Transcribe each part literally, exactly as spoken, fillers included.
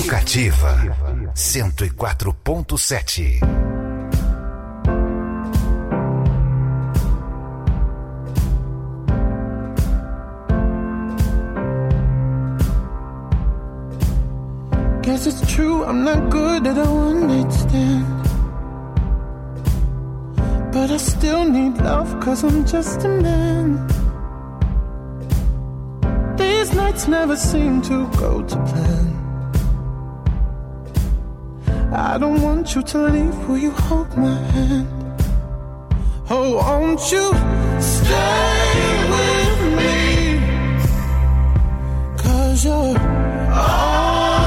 Educativa cento e quatro ponto sete. Guess it's true, I'm not good at a one-night stand, but I still need love, cause I'm just a man. These nights never seem to go to plan. I don't want you to leave, will you hold my hand? Oh, won't you stay with me, cause you're all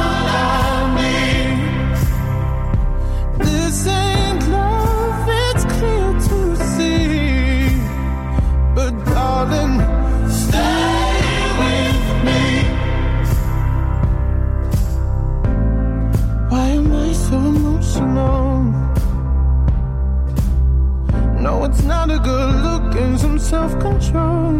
no, it's not a good look and some self-control.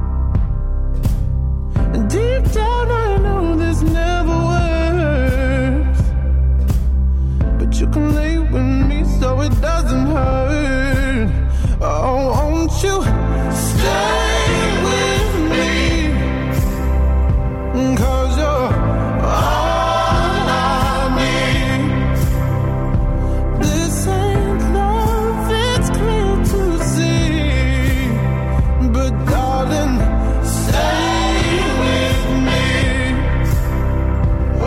Deep down I know this never works, but you can lay with me so it doesn't hurt. Oh, won't you stay with me, cause you're all I need. This ain't love, it's clear to see, but darling, stay with me. Oh,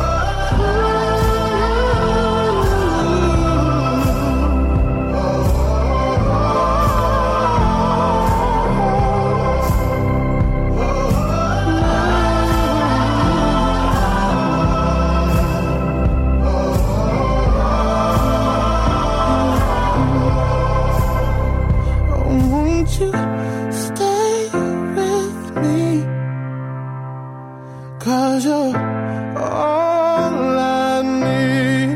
won't you stay with me, cause you're all I need.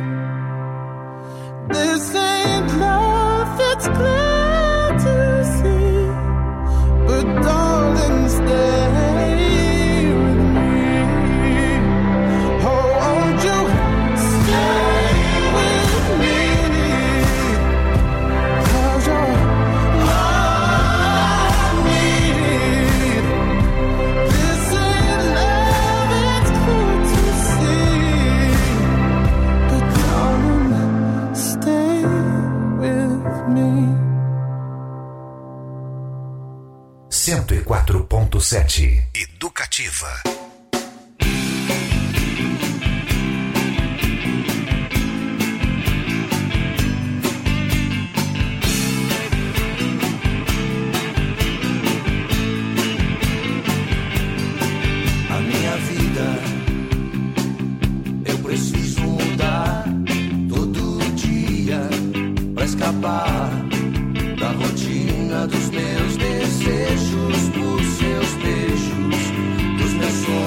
This ain't love, it's clear to see, but darling, stay with me. Oh, won't you stay with me, cause you're all I need. This ain't love, it's clear to see, but darling, stay with me. cento e quatro ponto sete. Educativa. A minha vida eu preciso mudar todo dia pra escapar da rotina dos meus desejos, por seus beijos, dos meus sonhos.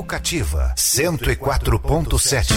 Educativa cento e quatro ponto sete.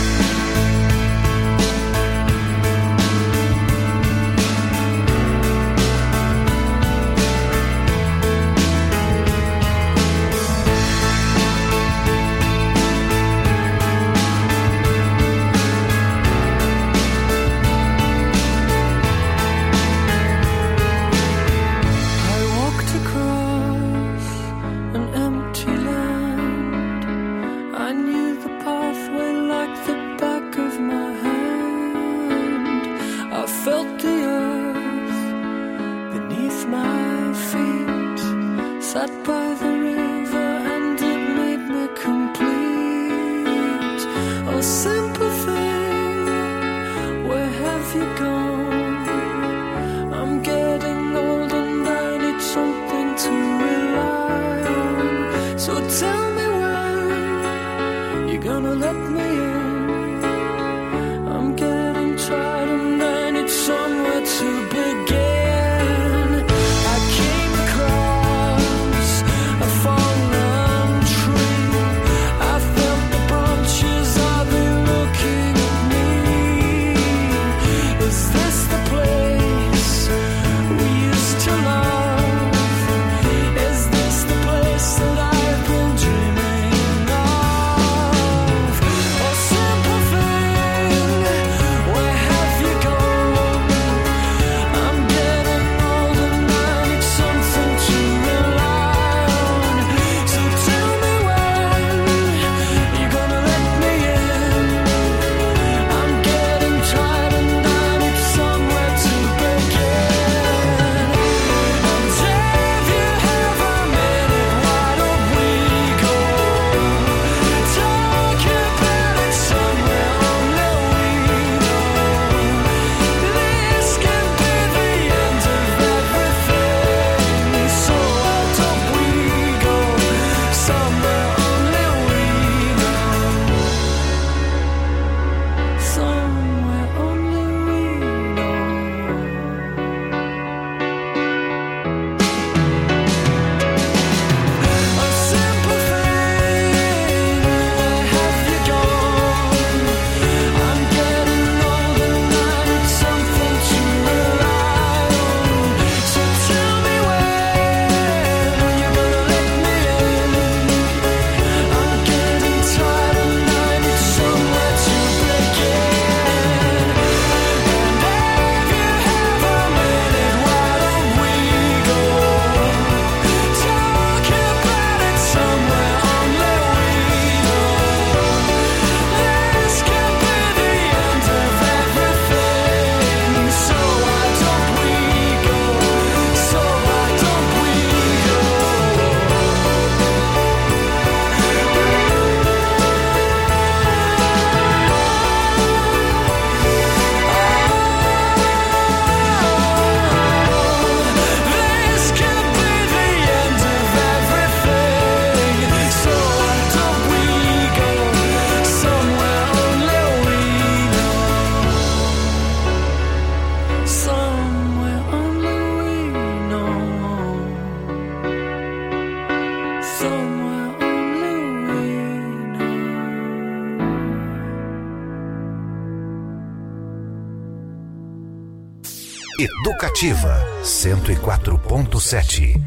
Educativa cento e quatro ponto sete.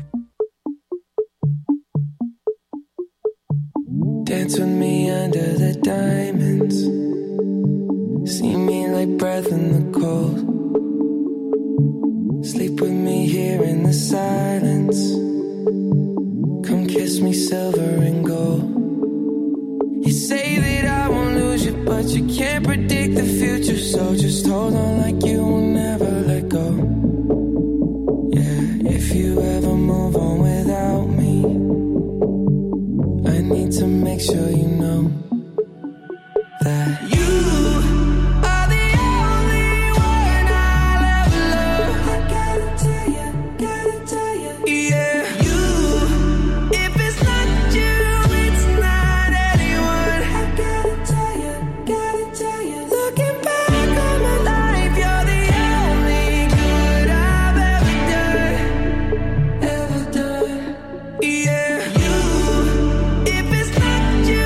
Dance with me under the diamonds. See me like breath in the cold. Sleep with me here in the silence. Come kiss me silver and gold. You say that I won't lose you, but you can't predict the future. So just hold on like you will never let go. Yeah, if you ever move on without me, I need to make sure you know that you are the only one I'll ever love. I gotta tell you, gotta tell you, yeah. You, if it's not you, it's not anyone. I gotta tell you, gotta tell you. Looking back on my life, you're the only good I've ever done, ever done, yeah. You, if it's not you,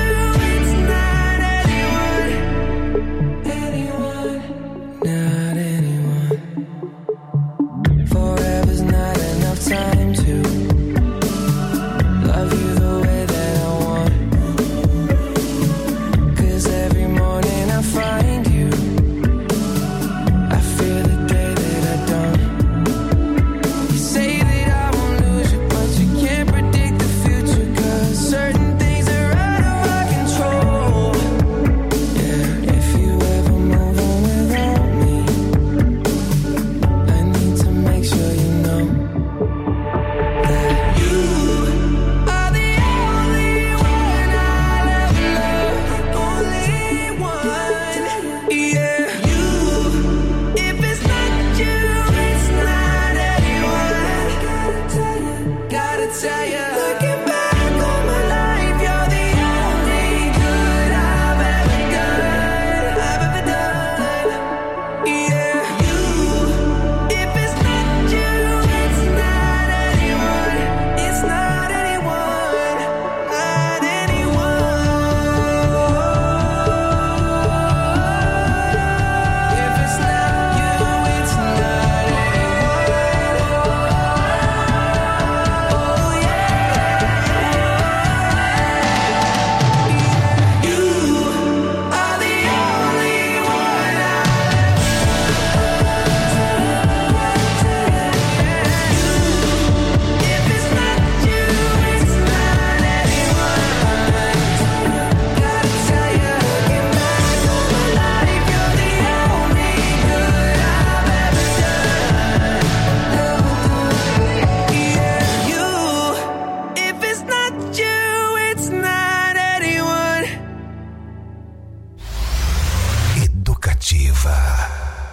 Educativa.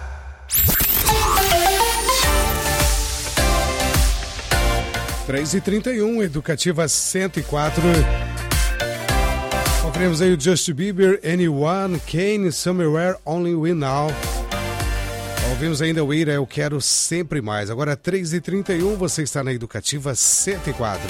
três e trinta e um, Educativa cento e quatro. Ouvimos aí o Justin Bieber, Anyone, Kane, Somewhere, Only We Now. Ouvimos ainda o Ira, Eu Quero Sempre Mais. Agora três e trinta e um, você está na Educativa cento e quatro.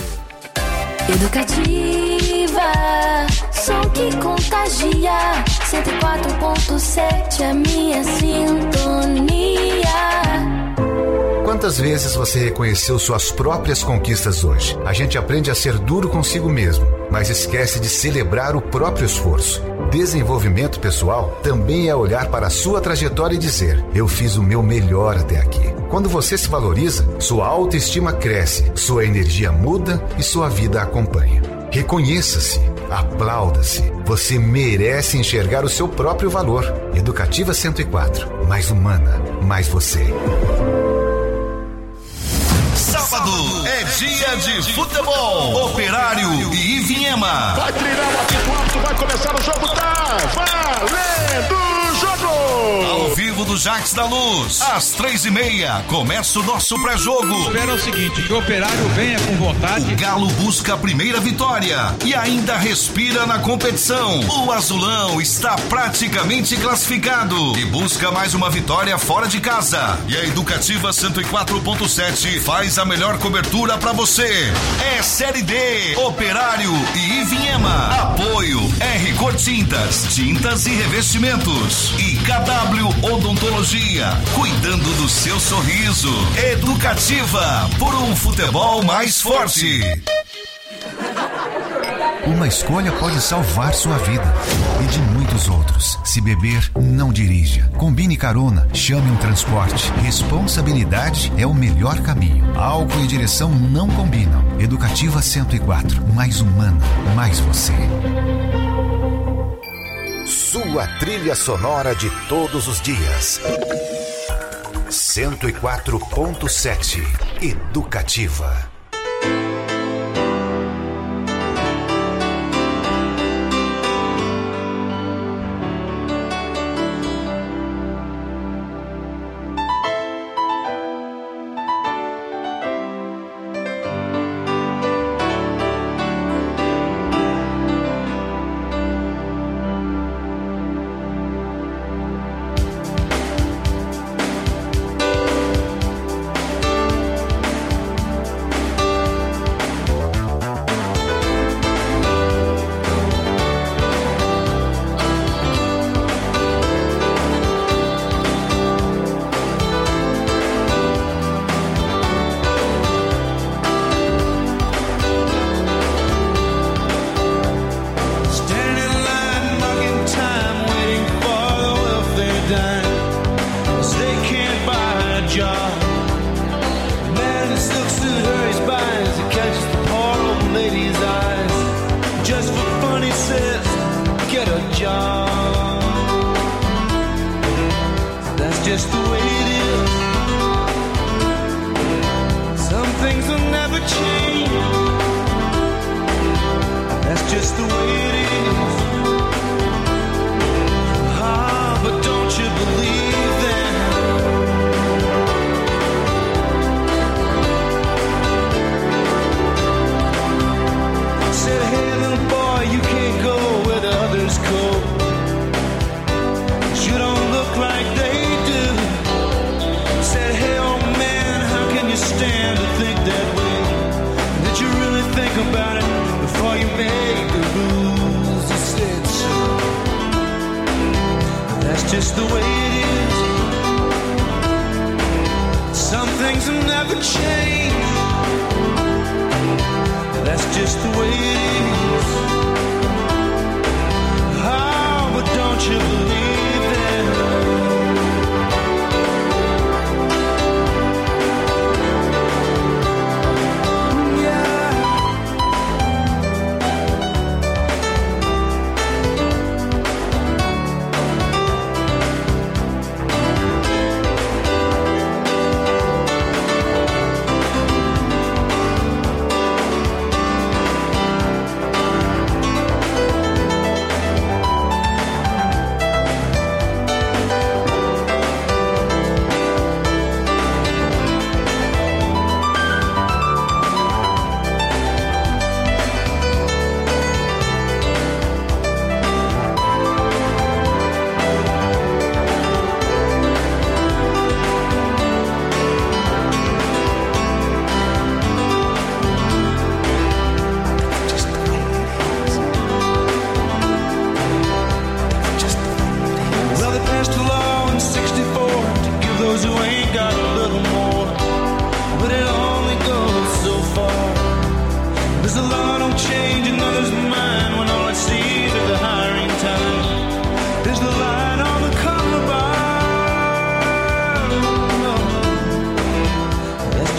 Educativa, som que contagia. cento e quatro ponto sete, a minha sintonia. Quantas vezes você reconheceu suas próprias conquistas hoje? A gente aprende a ser duro consigo mesmo, mas esquece de celebrar o próprio esforço. Desenvolvimento pessoal também é olhar para a sua trajetória e dizer: eu fiz o meu melhor até aqui. Quando você se valoriza, sua autoestima cresce, sua energia muda e sua vida acompanha. Reconheça-se, aplauda-se. Você merece enxergar o seu próprio valor. Educativa cento e quatro, mais humana, mais você. Sábado é dia de futebol. Operário e Ivinhema. Vai treinar o apito, vai começar o jogo, tá valendo o jogo! Ao vivo do Jacques da Luz, às três e meia, começa o nosso pré-jogo. Espera o seguinte, que o Operário venha com vontade. O Galo busca a primeira vitória e ainda respira na competição. O Azulão está praticamente classificado e busca mais uma vitória fora de casa. E a Educativa cento e quatro ponto sete faz a melhor cobertura pra você. É Série D, Operário e Ivinhema. Apoio R Cor Tintas, tintas e revestimentos. E K W Odontologia, cuidando do seu sorriso. Educativa, por um futebol mais forte. Uma escolha pode salvar sua vida e de muitos outros. Se beber, não dirija. Combine carona, chame um transporte. Responsabilidade é o melhor caminho. Álcool e direção não combinam. Educativa cento e quatro, mais humana, mais você. Sua trilha sonora de todos os dias. cento e quatro ponto sete, Educativa.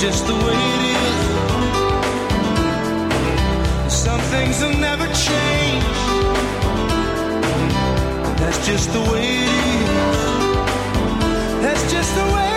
just the way it is. Some things will never change. That's just the way it is. That's just the way it is.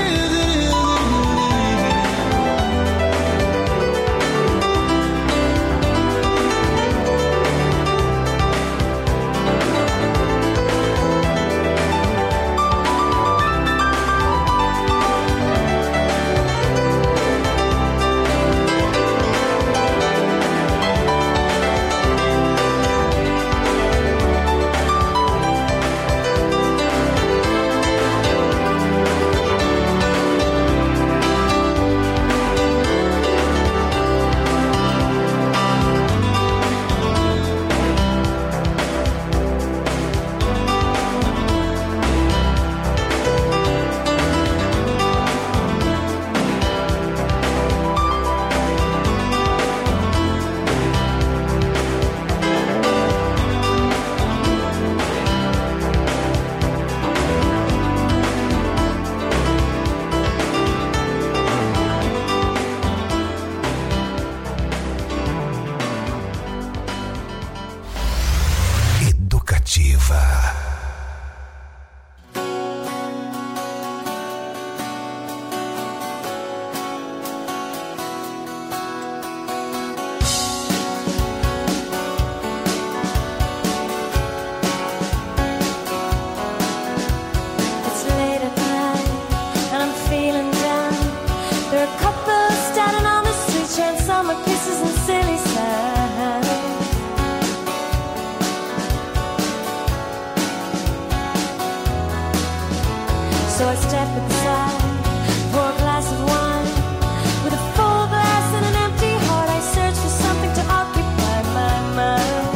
So I step inside, pour a glass of wine. With a full glass and an empty heart, I search for something to occupy my mind.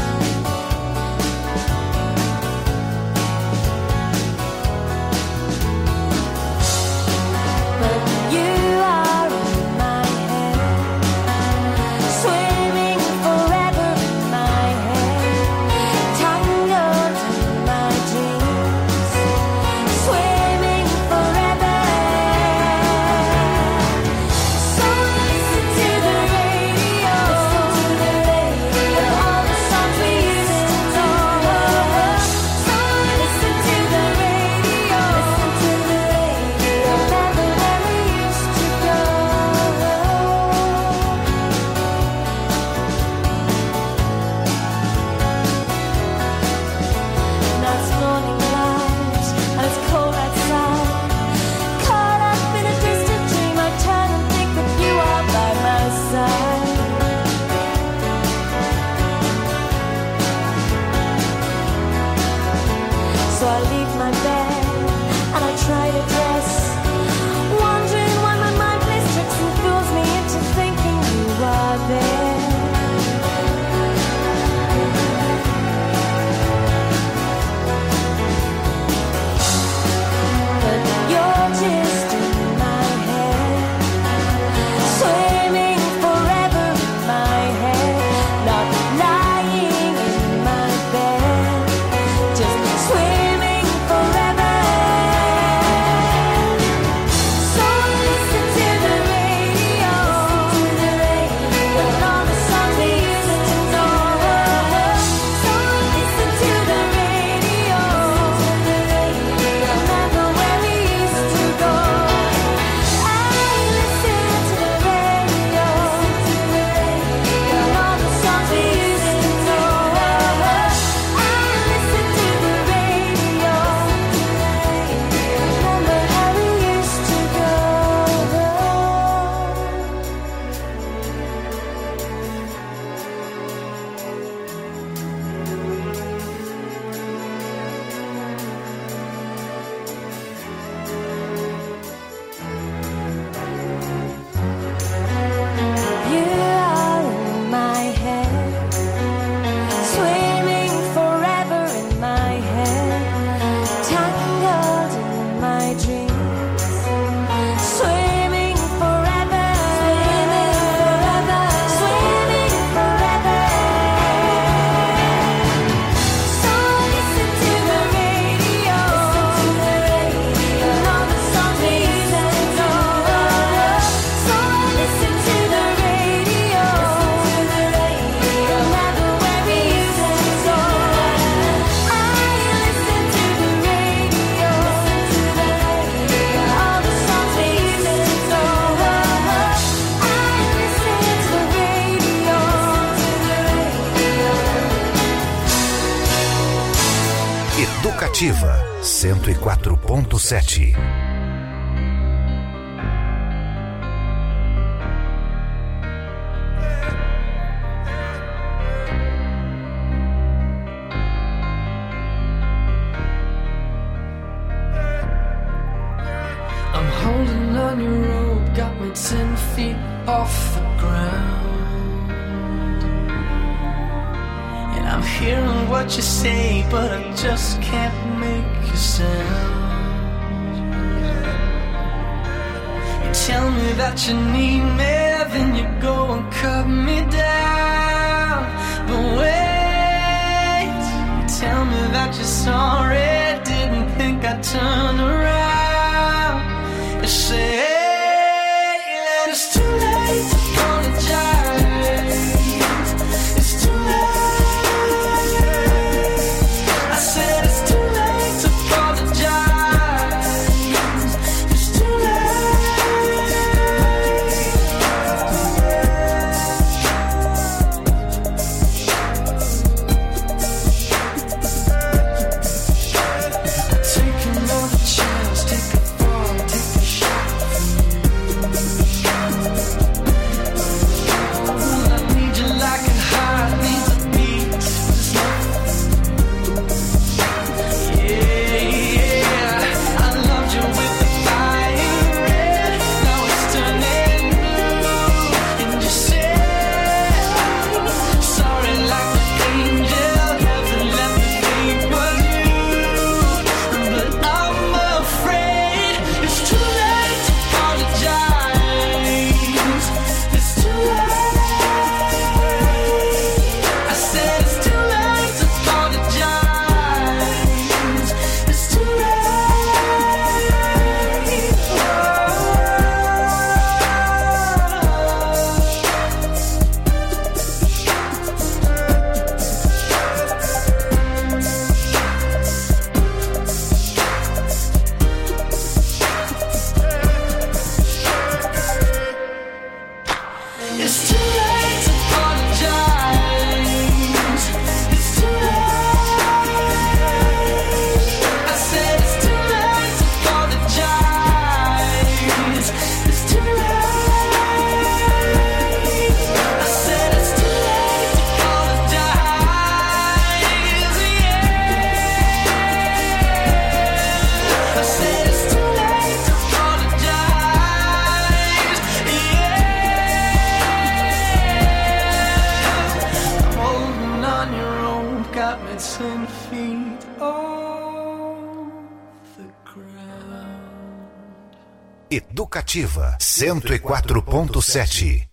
But you are in my head, swimming forever in my head, tangled in my dreams, swimming forever. So listen to the radio, listen to the radio, all the songs we used to know. So listen to the radio, listen to the radio, remember where we used to go. Now it's morning light, and it's cold outside. Caught up in a distant dream, I turn and think that you are by my side. So I leave my bed, and I try to dress, wondering why my mind plays tricks and fools me into thinking you are there. But you're just in my head, swimming forever in my head, not lying in my bed, just swimming forever. Educativa cento e quatro ponto sete. I'm holding on your rope, got me ten feet off the ground. And I'm hearing what you say, but I just can't make a sound. You tell me that you need me, then you go and cut me down. But wait, you tell me that you're sorry, didn't think I'd turn around. You say that it's too late to apologize. It's too late. I said it's too late to apologize. It's too late. Take another chance, take a fall, take a shot. I need you like a heart needs a beat. Yeah, yeah. I loved you with the fire red. Now it's turning blue. And you said sorry like an angel. Heaven let me think was you. But I'm afraid it's too late to apologize. It's too late. I said it's too late to apologize. It's too late. It's too late to apologize. It's too late. I said it's too late to apologize. It's too late. I said it's too late to apologize. Yeah. I said it's too late to apologize. Yeah. I'm holding on your rope, got me ten feet off the ground. Educativa cento e quatro ponto sete.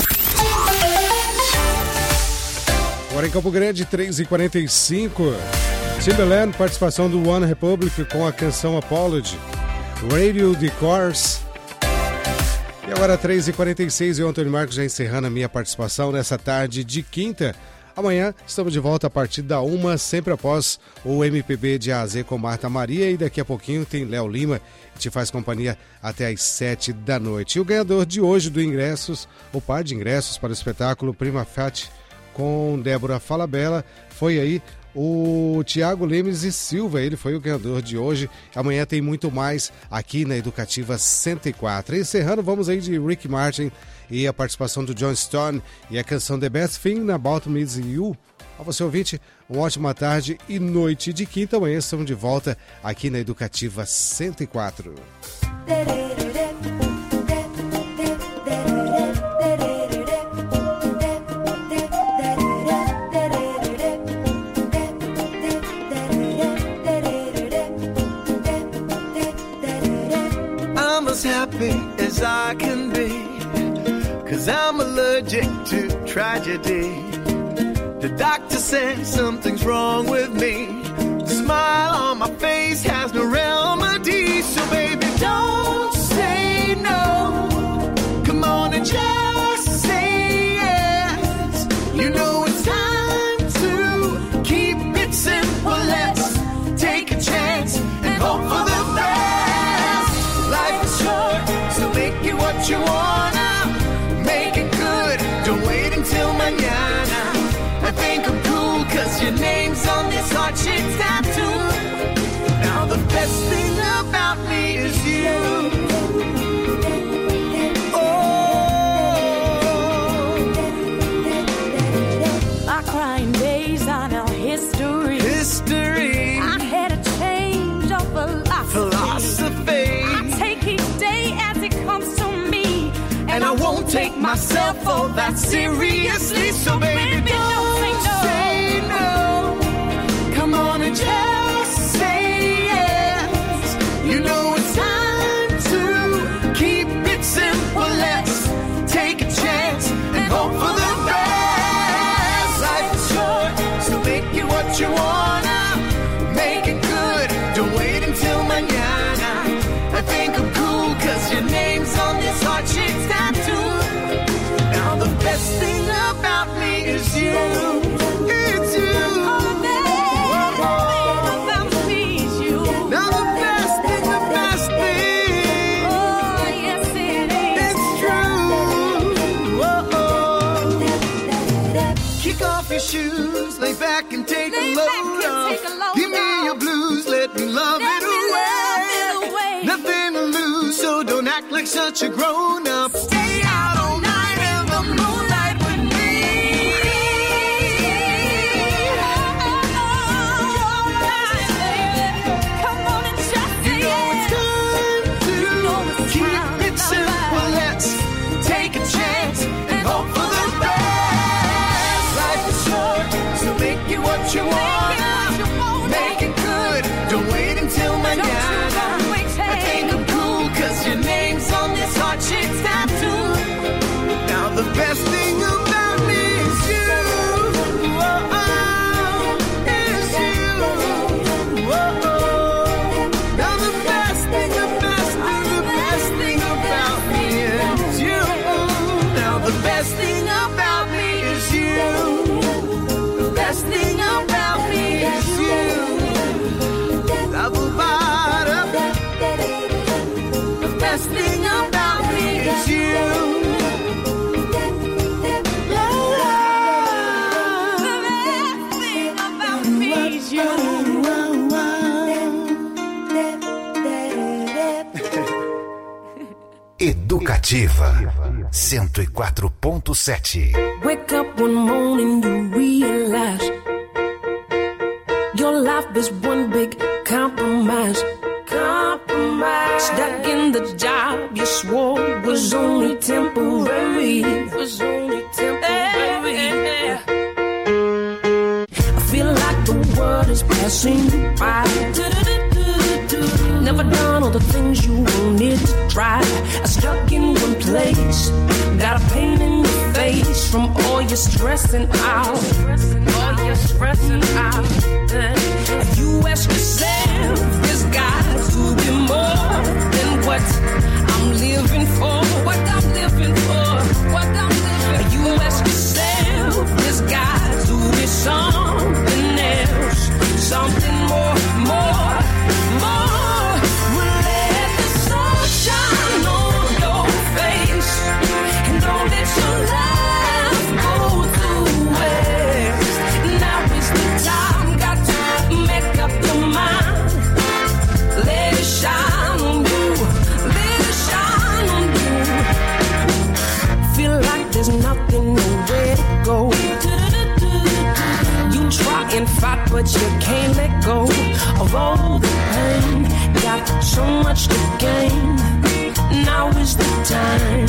Agora em Campo Grande, três e quarenta e cinco. Timberland, participação do One Republic com a canção Apology. Radio The Course. E agora três e quarenta e seis, e o Antônio Marcos já encerrando a minha participação nessa tarde de quinta. Amanhã estamos de volta a partir da uma, sempre após o M P B de A a Z com Marta Maria, e daqui a pouquinho tem Léo Lima, que te faz companhia até às sete da noite. E o ganhador de hoje do ingressos, o par de ingressos para o espetáculo Prima Fat com Débora Falabella, foi aí o Tiago Lemes e Silva. Ele foi o ganhador de hoje. Amanhã tem muito mais aqui na Educativa cento e quatro. Encerrando, vamos aí de Rick Martin e a participação do John Stone e a canção The Best Thing About Me Is You. A você, ouvinte, uma ótima tarde e noite de quinta. Amanhã estamos de volta aqui na Educativa cento e quatro. I'm as happy as I can be, 'cause I'm allergic to tragedy. The doctor says something's wrong with me. The smile on my face has no remedy. So baby, don't say no. Come on and just say yes. You know it's time to keep it simple. Let's take a chance and hope for the best. Life is short, so make it what you wanna. Make it good, don't wait until mañana. I think I'm cool, 'cause your name's on this heart-shaped tattoo. myself all that seriously. So baby, don't say no. Come on and just say yes. You know it's time to keep it simple. Let's take a chance and hope for the best. Life is short, so make it what you wanna. Make it good, don't wait until mañana. I think I'm cool cause your name's on this heart shape tattoo. Now the best thing about me is you. It's you. Now the best thing, the best thing. Oh, yes it is. It's true. Oh, kick off your shoes, lay back and take lay a load off. Take a load Give me off. Your blues, let me love, let it, me away. love it away. Nothing to lose, so don't act like such a grown up. Stay out all night in the moonlight with me. Come on and just say you know it's time to you know it's keep time it simple. Let's take a chance and hope for the best. Life is short, so make it what you want. Make it good, don't wait until mañana. I think I'm cool cause your name's on this heart shape tattoo. Now the best thing about me is you. Oh, oh, is you. Oh, oh. Now the best thing, the best thing, the best thing about me is you. Now the best thing about me is you. The best thing about me is you. Double bottom. The best thing about me is you. Educativa cento e quatro ponto sete. Wake up one morning, you realize your life is one big compromise. Compromise. Stuck in the job you swore was only temporary. Was only temporary. I feel like the world is passing by. Never done all the things you wanted to try. I stuck in one place. Got a pain in your face from all your stressing out. All your stressing out. You ask yourself, this got to be more than what I'm living for. What I'm living for. What I'm living for. You ask yourself, this got to be something else. Something more, more, more. There's nothing nowhere to go. You try and fight, but you can't let go of all the pain. Got so much to gain. Now is the time.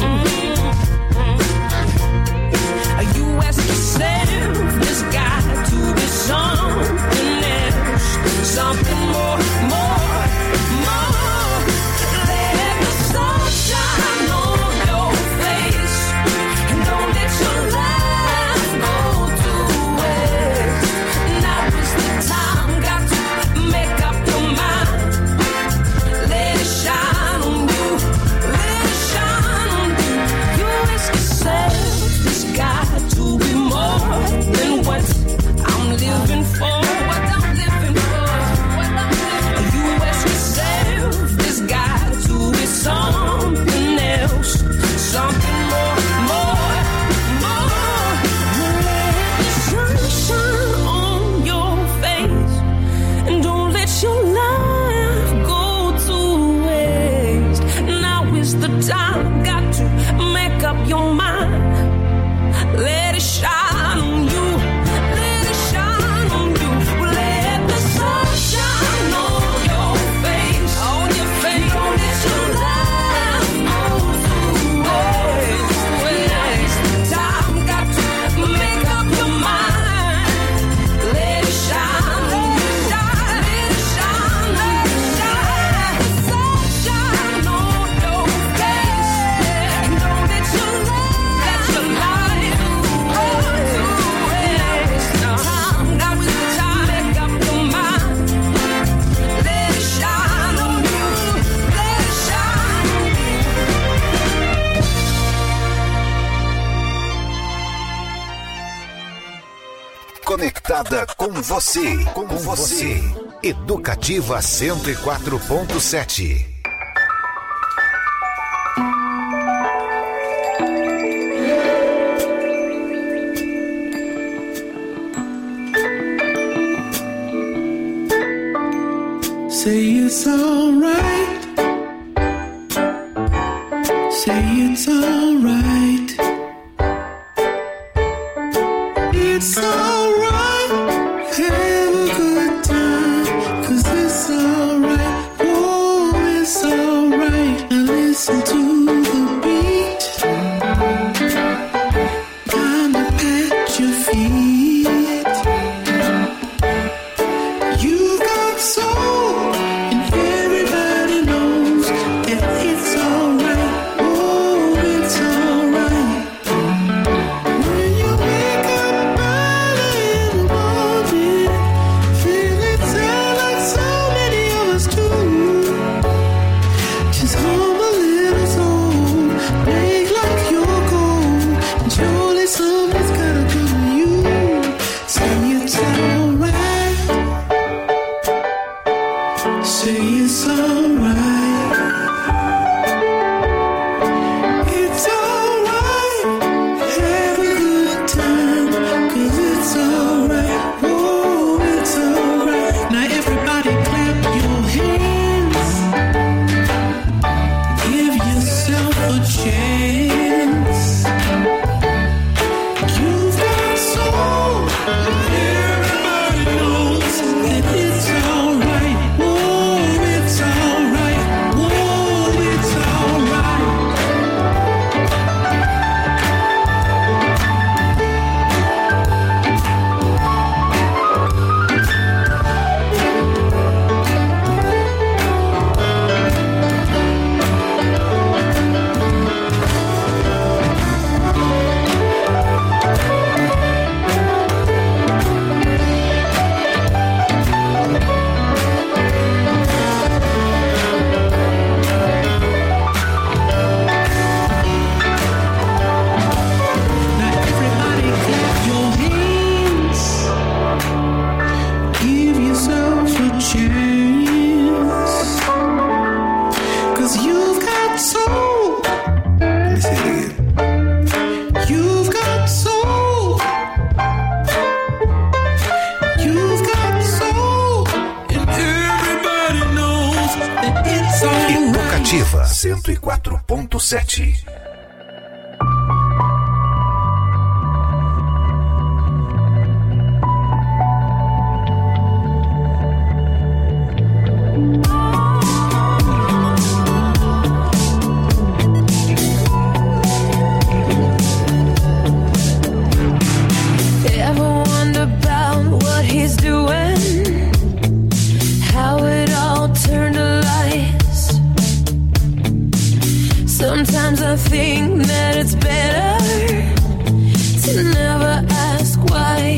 You ask yourself, there's got to be something else, something more, more, more. Let the sun shine on your face. Don't let your life go to waste. Now is the time, got to make up your mind. Let it shine on you, let it shine on you. conectada com você, com você. Educativa cento e quatro ponto sete. Say it's alright. Say it's alright. It's alright. Have a good time. 'Cause it's alright. Oh, it's alright. Now listen to the beat. Time to pat your feet. You got soul, and everybody knows that it's alright. Oh, it's alright. When you wake up early in the morning, feeling sad like so many of us do, just hum a little song, make like your goal, and surely something's gotta come to you. Say it's alright. Say it's alright. It's alright. Have a good time. 'Cause it's alright. Oh, it's alright. Now everybody clap your hands. Give yourself a chance. You've got soul. Everybody knows that it's alright. Oh, it's alright. Oh, it's alright. Now everybody clap your hands. Give yourself a chance. 'Cause you've got soul. Let me say it again. You've got soul. You've got soul. And everybody knows that it's alright. Educativa cento e quatro ponto sete. Ever wonder about what he's doing? How it all turned to lies. Sometimes I think that it's better to never ask why.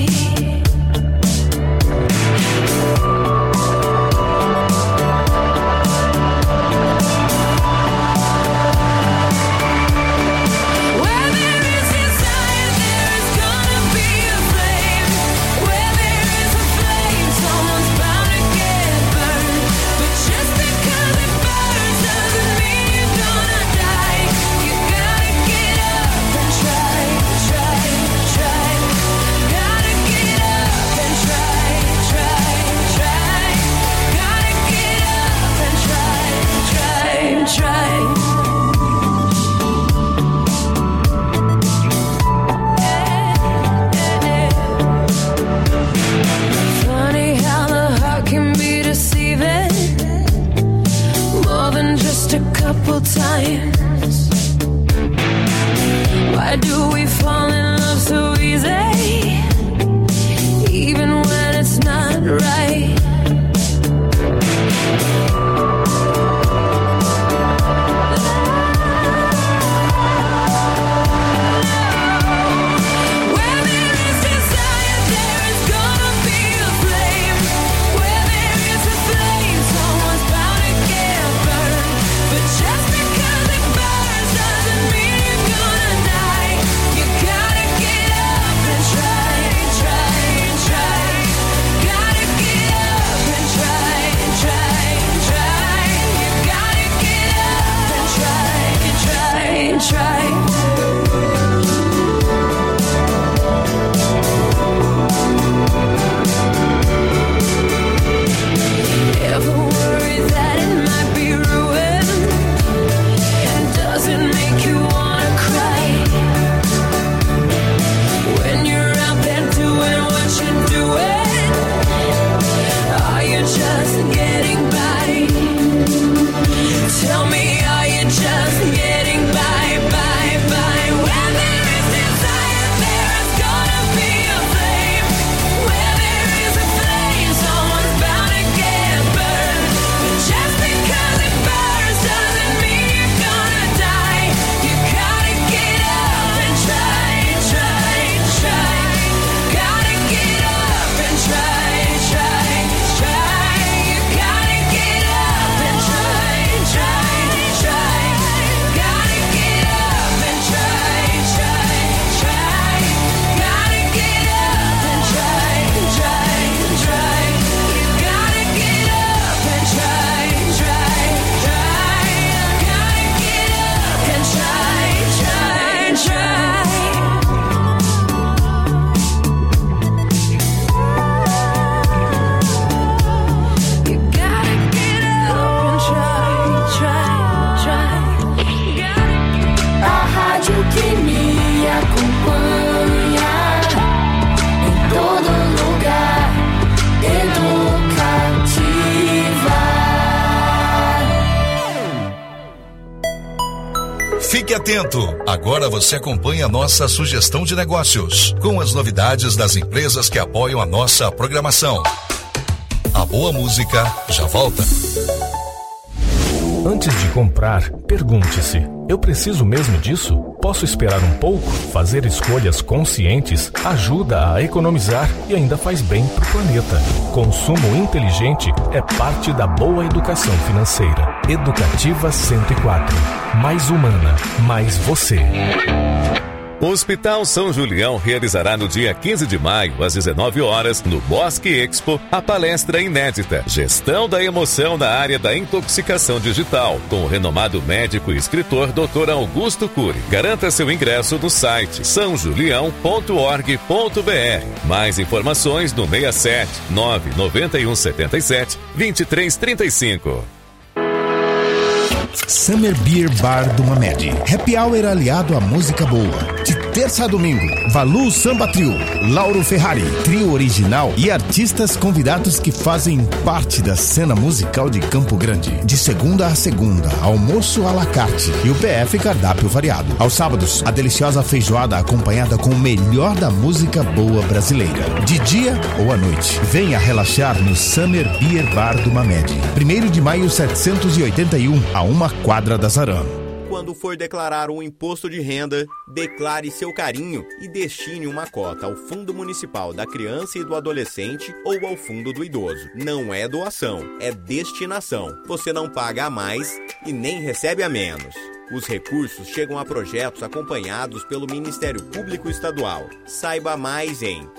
Where there is desire, there is gonna be a flame. Where there is a flame, someone's bound to get burned. But just because it burns doesn't mean you're gonna die. You gotta get up and try, try, try. Gotta get up and try, try, try. Gotta get up and try, try, try. Funny how the heart can be deceiving more than just a couple times. Why do we fall in love so easy, even when it's not right? Where there is desire, there is gonna be a flame. Where there is a flame, someone's bound to get burned. But just because it Fique atento. Agora você acompanha a nossa sugestão de negócios, com as novidades das empresas que apoiam a nossa programação. A boa música já volta. Antes de comprar, pergunte-se: eu preciso mesmo disso? Posso esperar um pouco? Fazer escolhas conscientes ajuda a economizar e ainda faz bem para o planeta. Consumo inteligente é parte da boa educação financeira. Educativa cento e quatro. Mais humana, mais você. O Hospital São Julião realizará no dia quinze de maio, às dezenove horas, no Bosque Expo, a palestra inédita Gestão da Emoção na área da intoxicação digital, com o renomado médico e escritor doutor Augusto Cury. Garanta seu ingresso no site são julião ponto org ponto br. Mais informações no seis sete nove nove um sete sete dois três três cinco. Summer Beer Bar do Mamed. Happy Hour aliado à música boa. De terça a domingo, Valu Samba Trio, Lauro Ferrari, trio original e artistas convidados que fazem parte da cena musical de Campo Grande. De segunda a segunda, almoço à la carte e o P F cardápio variado. Aos sábados, a deliciosa feijoada acompanhada com o melhor da música boa brasileira. De dia ou à noite, venha relaxar no Summer Beer Bar do Mamed. primeiro de maio setecentos e oitenta e um, a uma quadra da Zarano. Quando for declarar um imposto de renda, declare seu carinho e destine uma cota ao Fundo Municipal da Criança e do Adolescente ou ao Fundo do Idoso. Não é doação, é destinação. Você não paga a mais e nem recebe a menos. Os recursos chegam a projetos acompanhados pelo Ministério Público Estadual. Saiba mais em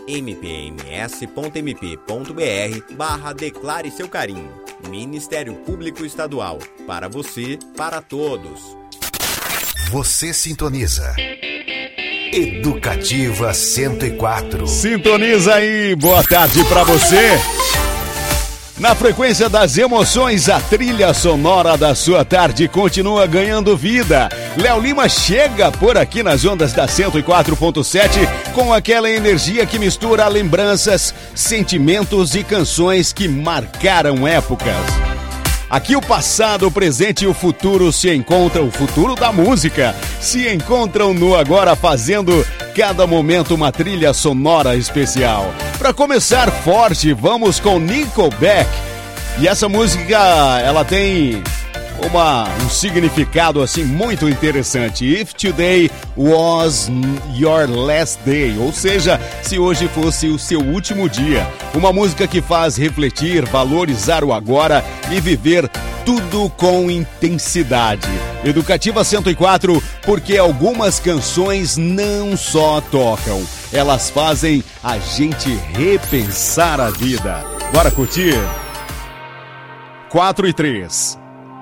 mpms.mp.br barra Declare Seu Carinho. Ministério Público Estadual. Para você, para todos. Você sintoniza Educativa cento e quatro. Sintoniza aí, boa tarde pra você. Na frequência das emoções, a trilha sonora da sua tarde continua ganhando vida. Léo Lima chega por aqui nas ondas da cento e quatro ponto sete com aquela energia que mistura lembranças, sentimentos e canções que marcaram épocas. Aqui o passado, o presente e o futuro se encontram, o futuro da música, se encontram no agora, fazendo cada momento uma trilha sonora especial. Para começar forte, vamos com Nickelback. E essa música, ela tem uma, um significado assim muito interessante. If today was your last day, ou seja, se hoje fosse o seu último dia. Uma música que faz refletir, valorizar o agora e viver tudo com intensidade. Educativa cento e quatro, porque algumas canções não só tocam, elas fazem a gente repensar a vida. Bora curtir? quatro e três.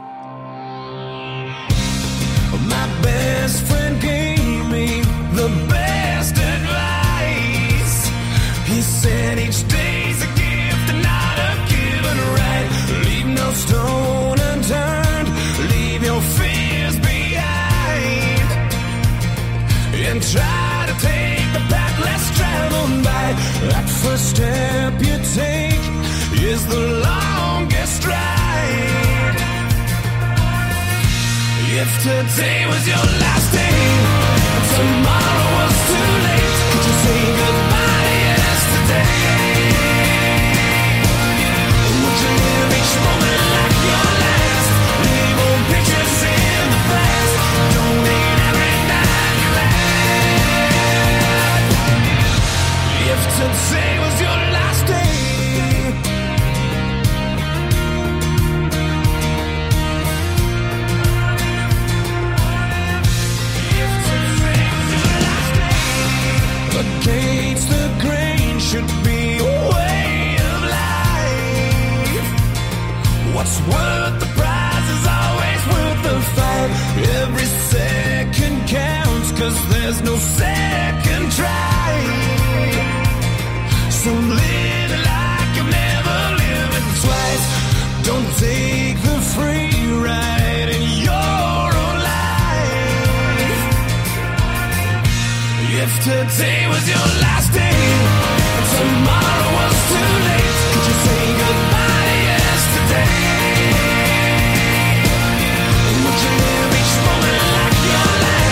My best friend gave me the best advice. He said each day's a gift and not a given right. Leave no stone unturned, leave your fears behind, and try to take the path less traveled by. That first step you take is the longest ride. If today was your last day, tomorrow was too late, could you say goodbye to yesterday? Would you live each moment like your last? Leave old pictures in the past, donate every night you had. If today was your last day, against the grain should be a way of life. What's worth the prize is always worth the fight. Every second counts, cause there's no second try. So live it like you'll never live it twice. Don't take the free ride in your own life. If today was your last day, tomorrow was too late, could you say goodbye to yesterday? Would you live each moment like your last?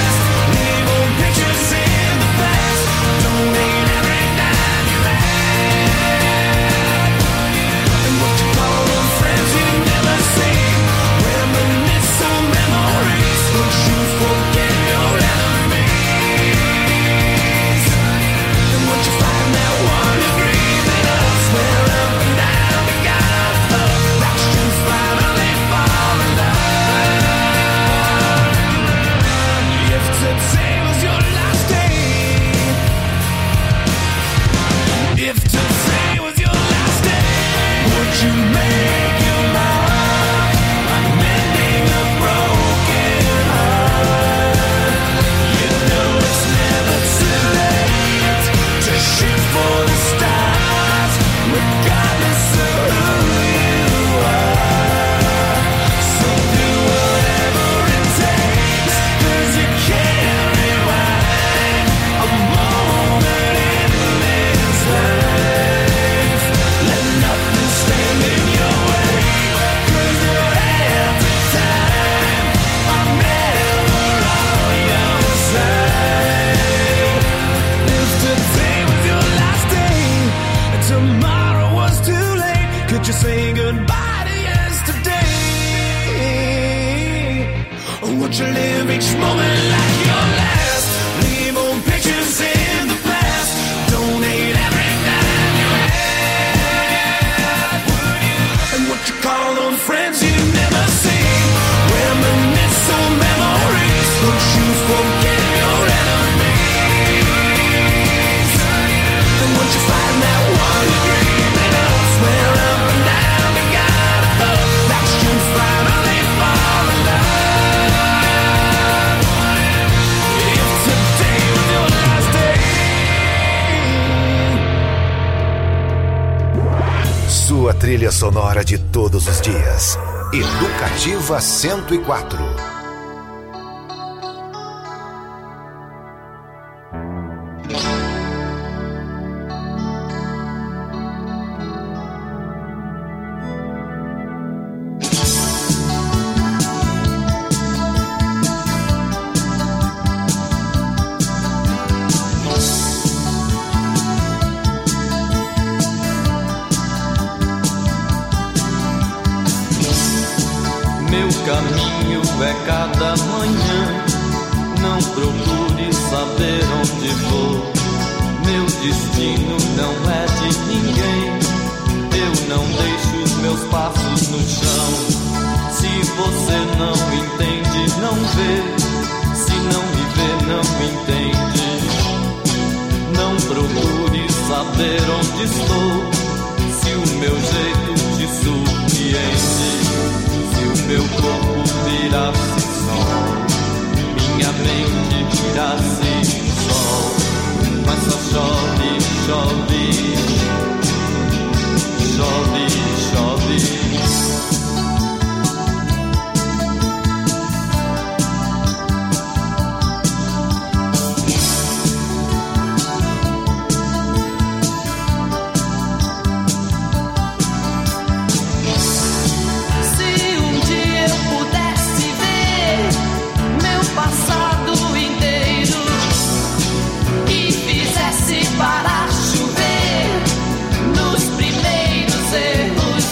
want you live each moment like your last. Leave old pictures in the past. Donate every dime you had. And what you call on friends you never see. Reminisce on memories. Don't you forget your enemies. And once you find that one you're dreaming of, swear up and down you gotta go. That's you finally fall in love. If today was your last day. Sua trilha sonora de todos os dias. Educativa cento e quatro. Meu caminho é cada manhã. Não procure saber onde vou. Meu destino não é de ninguém. Eu não deixo os meus passos no chão. Se você não entende, não vê. Se não me vê, não me entende. Não procure saber onde estou. Se o meu jeito te surpreende. Se o meu corpo virasse sol, minha mente virasse sol. Mas só chove, chove, chove, chove. Para chover nos primeiros erros.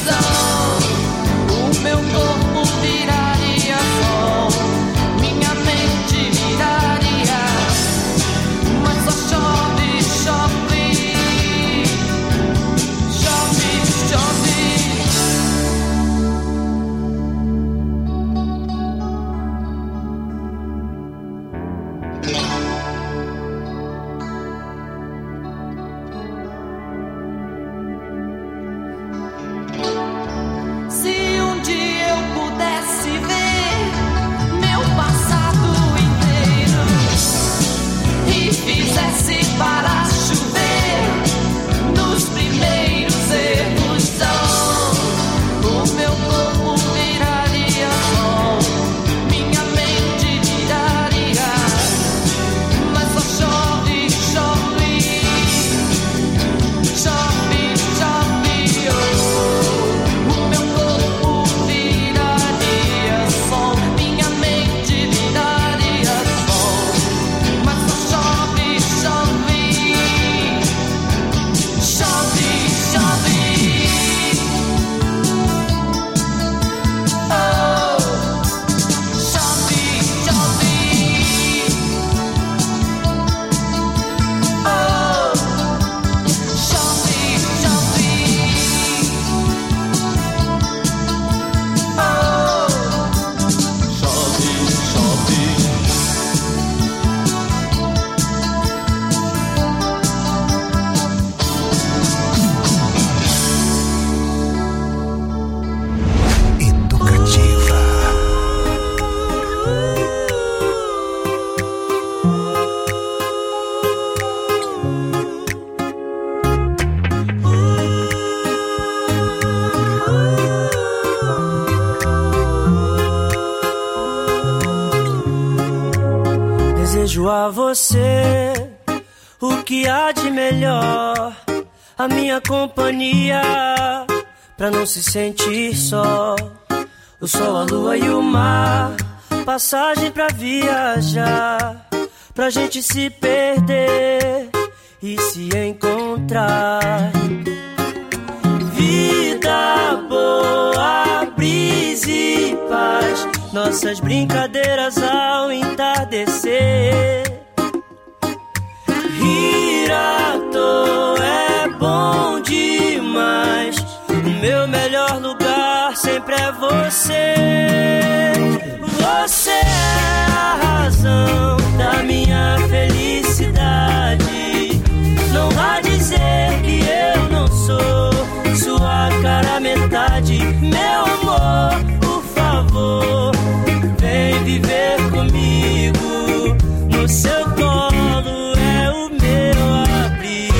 desejo a você o que há de melhor, a minha companhia, pra não se sentir só. O sol, a lua e o mar, passagem pra viajar, pra gente se perder e se encontrar. Vida boa, brisa e paz, nossas brincadeiras ao entardecer. Rir à toa é bom demais. O meu melhor lugar sempre é você. Você é a razão da minha felicidade. Não vá dizer que eu não sou sua cara metade. Meu amor, por favor, vem viver comigo. No seu colo é o meu abrigo.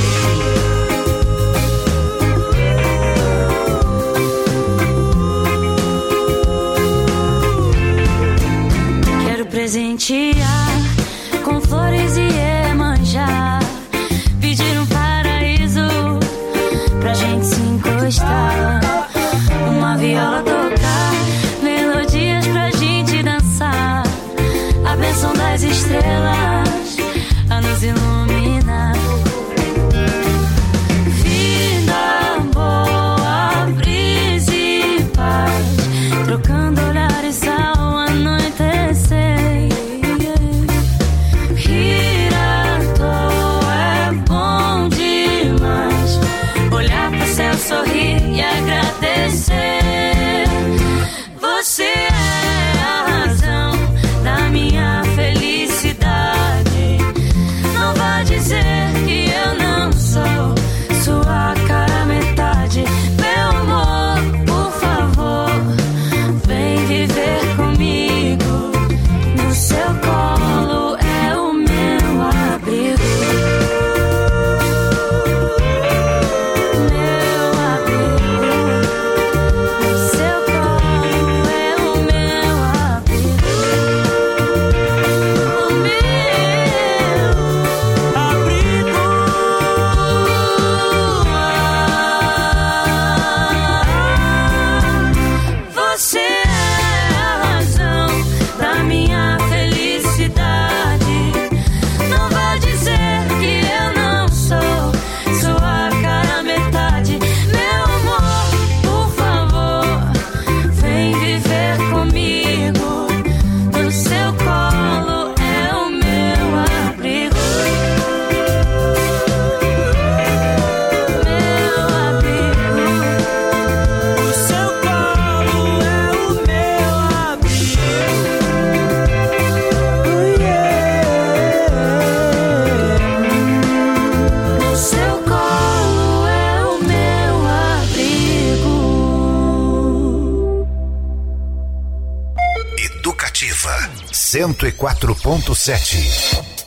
Quero presentear com flores e Iemanjá, pedir um paraíso pra gente se encostar, uma viola tocar, melodias pra gente dançar, a bênção das estrelas a nos iluminar. Vida boa, brisa e paz, trocando olhares ao anoitecer. Rir à toa é bom demais, olhar pro céu, sorrir e agradecer. Você é a razão da minha felicidade. Não vá dizer que eu não sou sua cara metade. Meu amor, por favor, vem viver comigo. No seu colo é o meu abrigo. Meu abrigo. No seu colo é o meu abrigo. O meu abrigo. Você é a razão da minha felicidade. Não vá dizer que eu não sou sua cara metade. Meu amor, por favor, vem viver comigo. No seu colo é o meu abrigo. Meu abrigo. No seu colo é o meu abrigo. Oh, yeah. No seu colo é o meu abrigo. Educativa cento e quatro ponto sete.